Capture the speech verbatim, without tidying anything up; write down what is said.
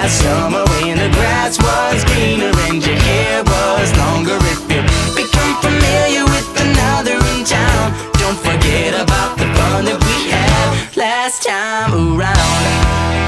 last summer when the grass was greener and your hair was longer. If you become familiar with another in town, don't forget about the fun that we had last time around.